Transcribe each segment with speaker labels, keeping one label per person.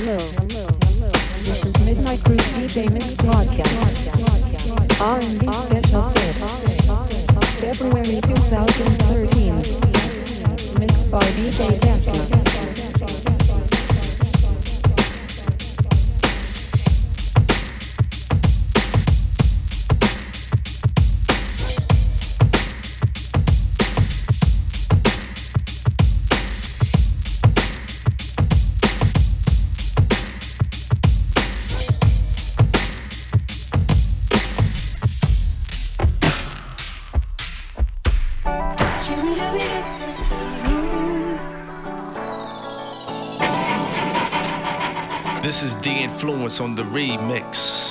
Speaker 1: This is Midnight Cruise DJ Mix Podcast. R&B Special Set. February 2013. Mixed by DJ Techno.
Speaker 2: This is The Influence on the remix.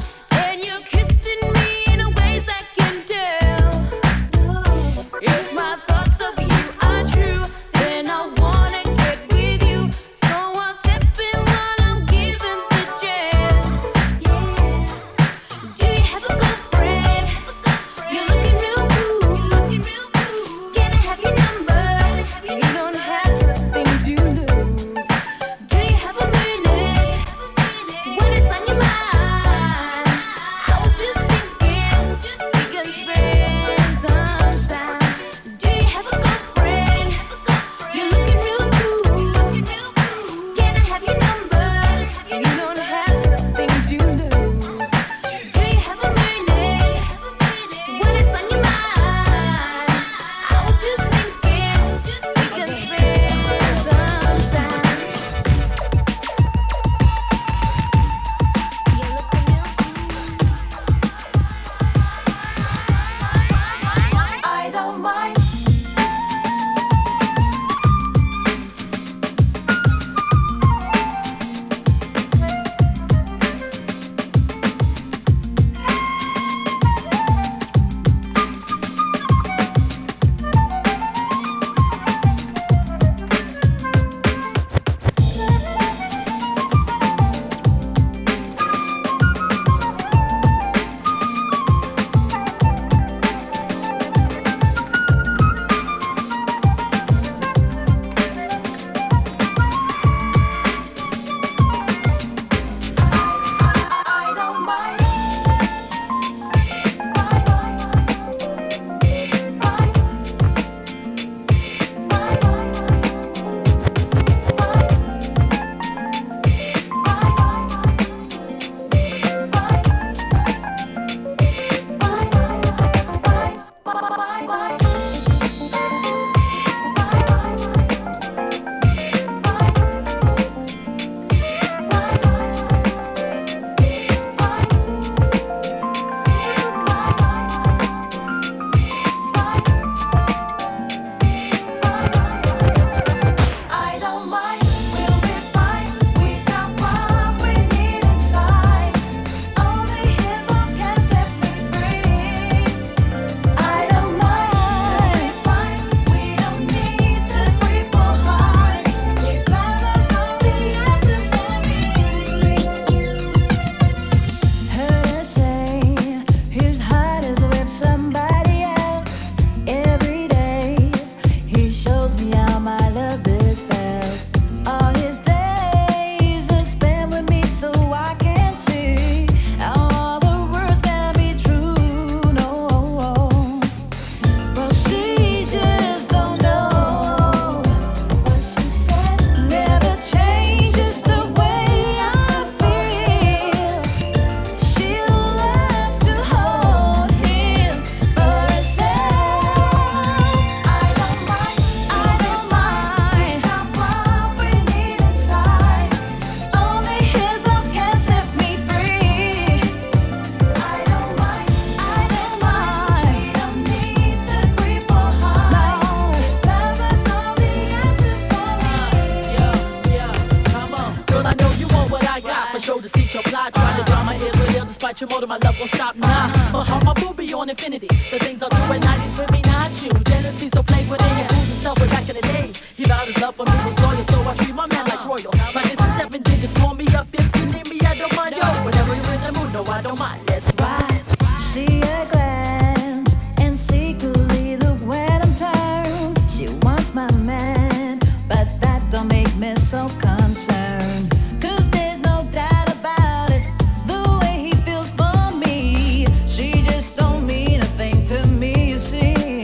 Speaker 3: My want you more than my love won't stop now. But how my boo be on infinity? The things I do at night is with me, not you. Jealousy so plagued within you. Prove yourself way back in the days. He vowed his love for me was loyal, so I treat my man like royal. My distance 7 digits, call me up if you need me. I don't mind, yo. Whenever you're in the mood, no, I don't mind. Let's ride.
Speaker 4: See a glance and secretly look where I'm turned. She wants my man, but that don't make me so concerned. 'Cause there's no doubt about it, the way he feels for me. She just don't mean a thing to me, you see.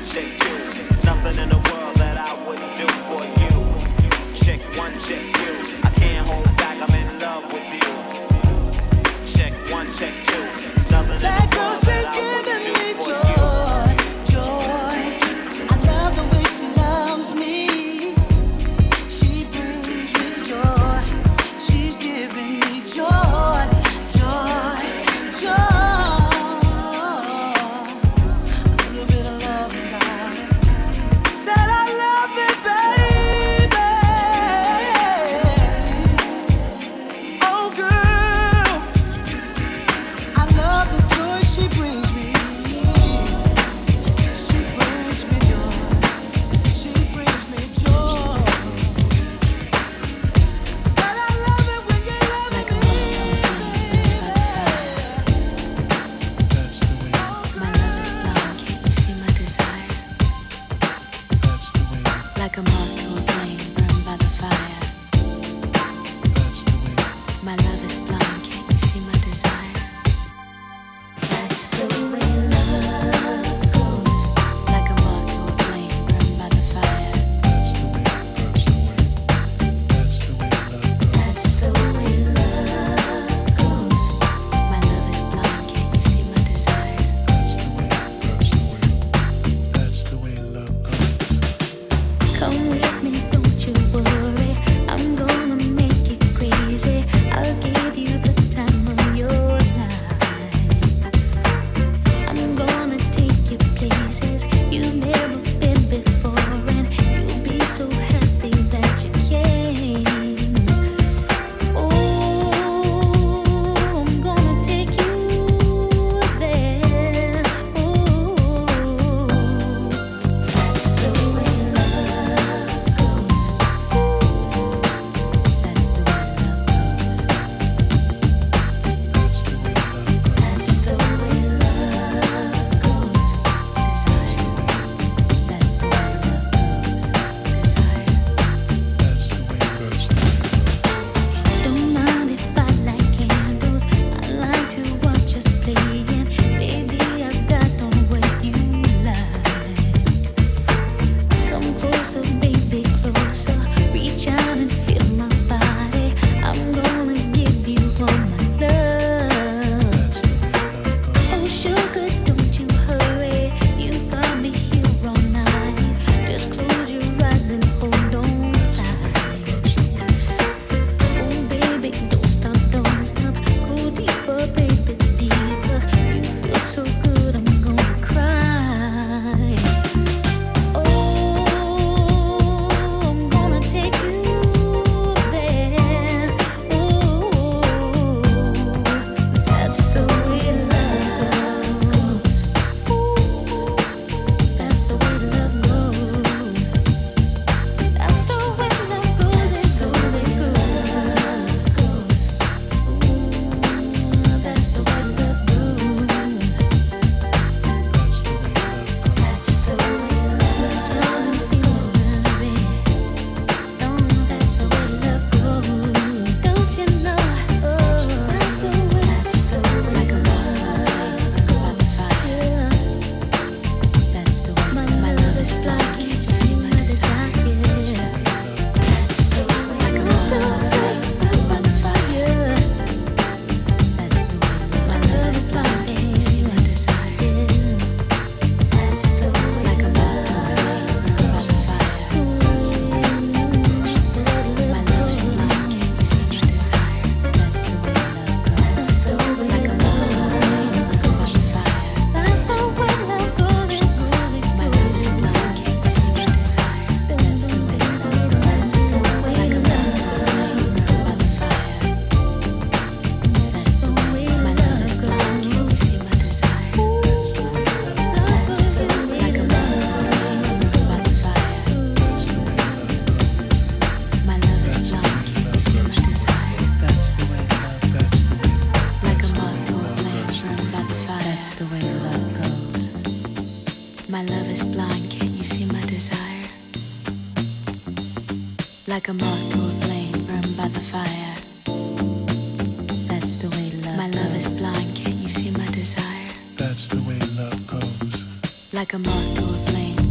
Speaker 5: check two. There's nothing in the world that I wouldn't do for you. Check one, check two. I can't hold back, I'm in love with you. Check one, check two. There's nothing in the world that I wouldn't do for you.
Speaker 4: Joy, I love the way she loves me. She brings me joy. She's giving me joy, joy, joy. A little bit of love about it. Said I love it, baby. Oh, girl, I love the joy she brings me. She brings me joy. She brings me joy. Said I love it when you love me, baby.
Speaker 6: That's the way.
Speaker 7: My love is blind, can't you see my desire?
Speaker 6: That's the way.
Speaker 7: Like a moth to a flame, burned by the fire.
Speaker 6: That's the way.
Speaker 7: My love is blind, can't you see my desire? That's the way love goes. Like a moth to a flame, burned by the fire.
Speaker 6: That's the way. That's the way. That's the way love goes.
Speaker 7: That's the way love goes. My love is blind, can't you see my desire?
Speaker 6: That's the way love goes.
Speaker 4: Come with me, don't you worry. I'm gonna make you crazy. I'll give you the time of your life. I'm gonna take you places you've never been before, and you'll be so happy that you came. Oh, I'm gonna take you there. Oh, that's the way love goes. That's the way love goes.
Speaker 6: That's the way love goes.
Speaker 4: That's the way love goes.
Speaker 7: Desire. That's the way love goes. Desire.
Speaker 6: That's the way goes.
Speaker 4: Don't mind if I light candles. I like to watch us playing. Baby, I've got on what you like. Come closer, baby, closer. Reach out and feel my body. I'm gonna give you all my love. Oh, sugar, don't you hurry. You've got me here all night. Just close your eyes and hold on tight. Oh, baby, don't stop, don't stop. Go deeper, baby, deeper. You feel so good, I'm gonna cry. Oh, I'm gonna take you there. Oh, that's the way love goes. That's the way love goes. That's the way love goes. It goes, it goes. That's the way love goes.
Speaker 6: That's the way love goes.
Speaker 4: That's the way love goes. Don't feel worried. That's the way love goes. Don't you know? Oh, that's the way.
Speaker 7: Like a moth to a flame, burned by the fire. That's the way. My love is blind, can't you see my desire? Like a moth to a flame, burned by the fire. That's the way. My love is blind, can't you see my desire? Like a moth to a flame, burned by the fire. My love is blind, can't you see my desire? That's the way love goes. Like a moth to a flame, burned by the fire.
Speaker 4: That's the way love goes. It goes, it
Speaker 7: My love is blind, can't you see my desire? That's the way love goes. Like a moth to a flame, burned by the fire. That's the way. My love is blind, can't you see my desire? Like a moth to a flame, burned by the fire. My love is blind, can't you see my desire?
Speaker 6: That's the way love. That's the way.
Speaker 7: Like a moth to a flame, burned by the fire. That's the way love goes. My love is blind, can't you see my desire? Like a moth to a flame, burned by the fire. That's the way love. My love is blind, can't you see my desire?
Speaker 6: That's the way love goes.
Speaker 7: Like a moth to a flame,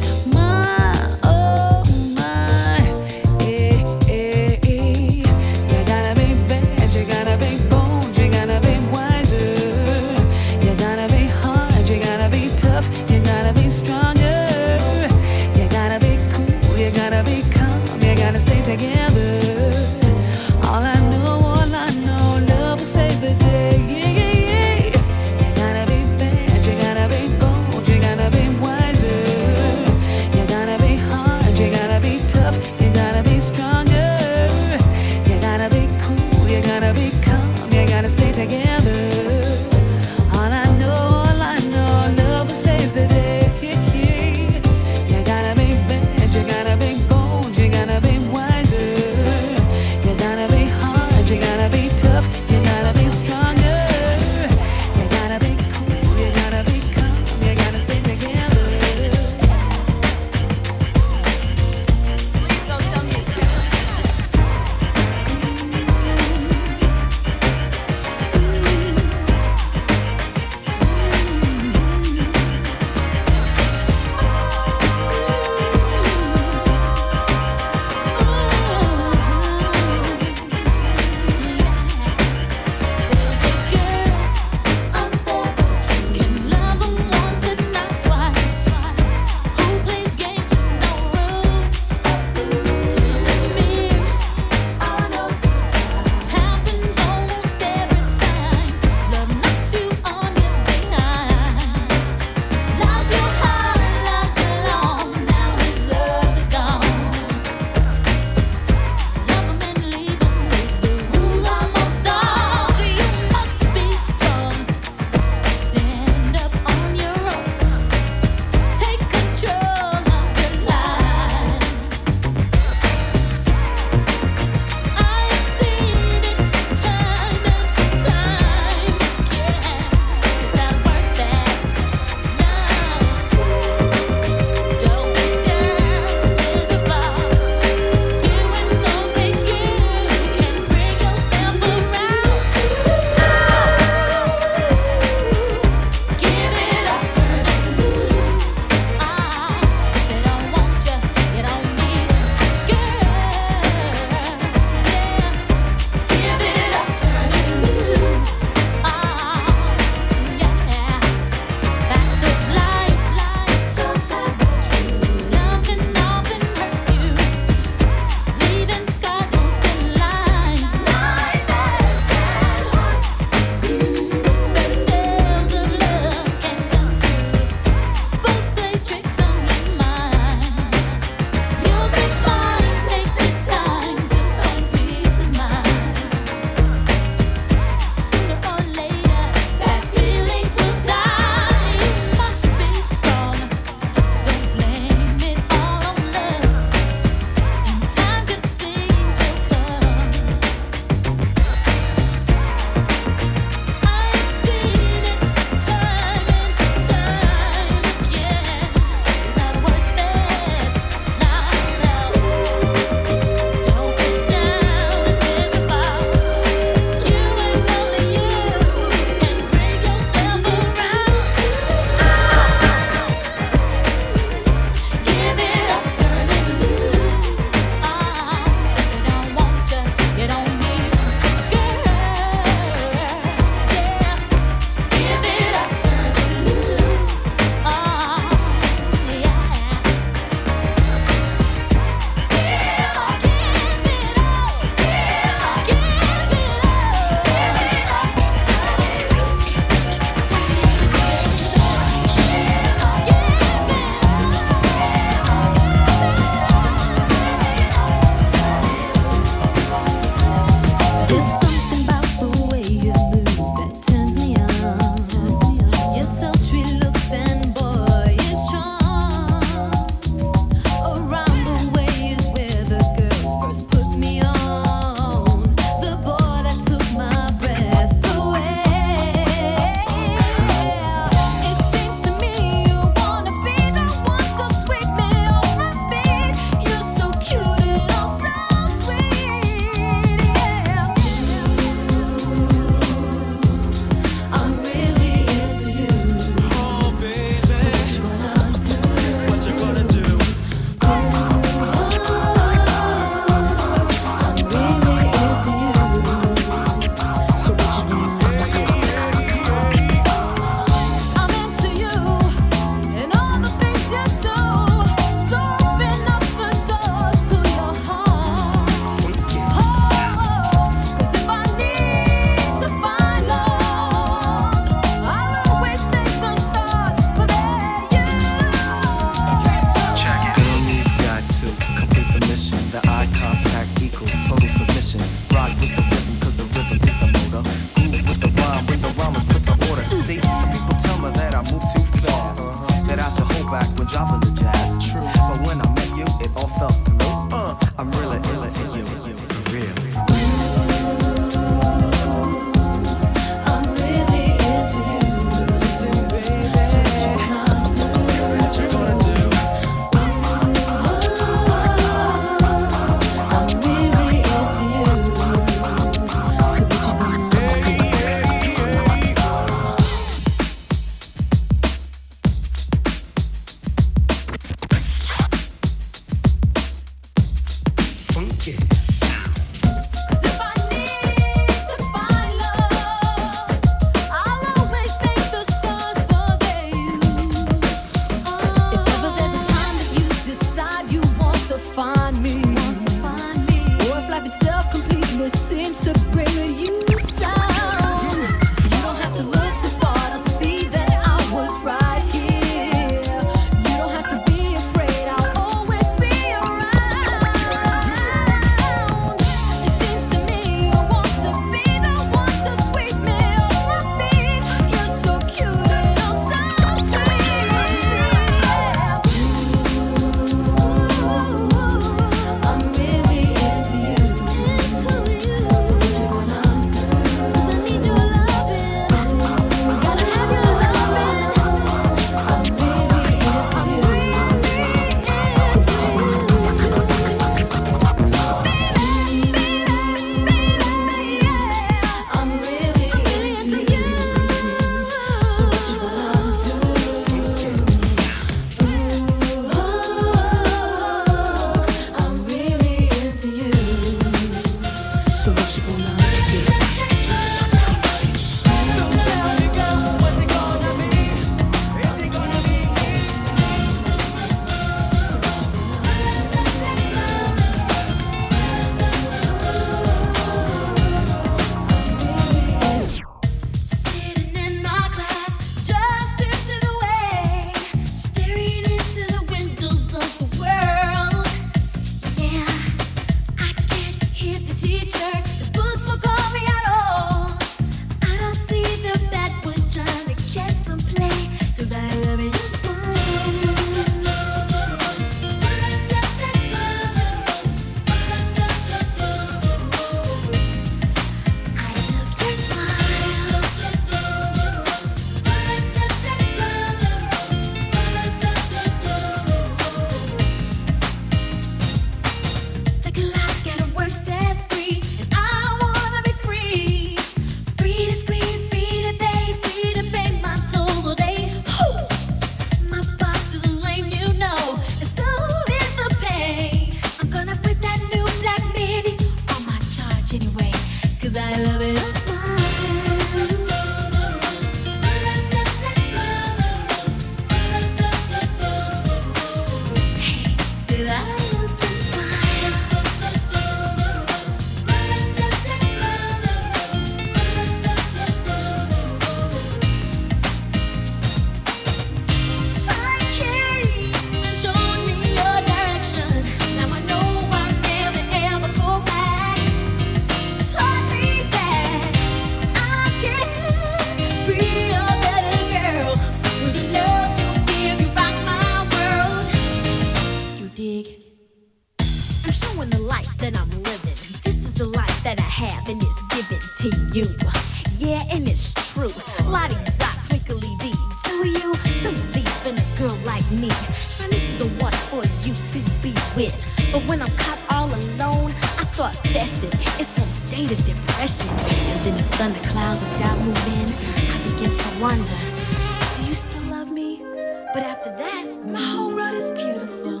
Speaker 8: and it's true. Lottie dot, twinkly dee. Do you believe in a girl like me? Son, this is the one for you to be with. But when I'm caught all alone, I start fessing. It's from state of depression. And then the thunderclouds of doubt move in. I begin to wonder, do you still love me? But after that, my whole world is beautiful.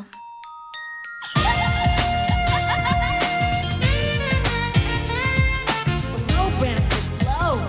Speaker 8: Blow, Branford, blow.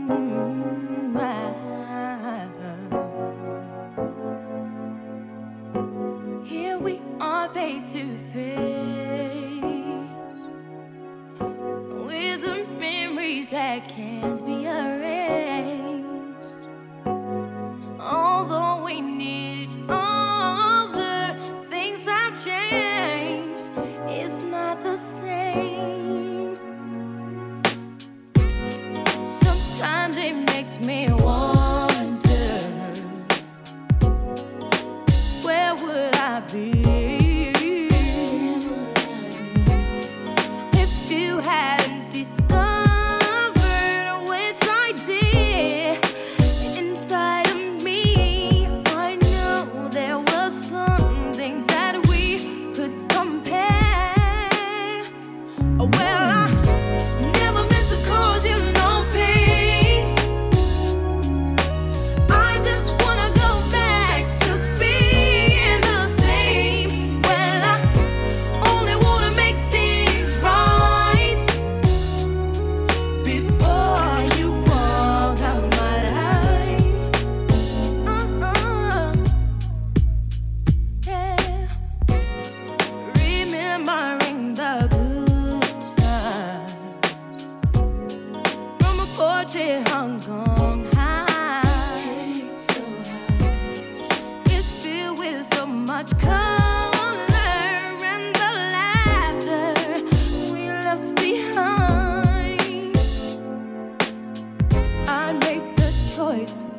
Speaker 4: Here we are face to face with the memories that can't be erased. Although we need each other, things have changed. It's not the same. Sometimes it makes me wonder, where would I be if you hadn't discovered, which I did, inside of me? I know there was something that we could compare. Well, I never meant to cause you no pain. I just wanna go back to being the same. Well, I only wanna make things right before you walk out of my life. Yeah. Remembering the good times from a portrait hung on high. It's filled with so much color and the laughter we left behind. I make the choice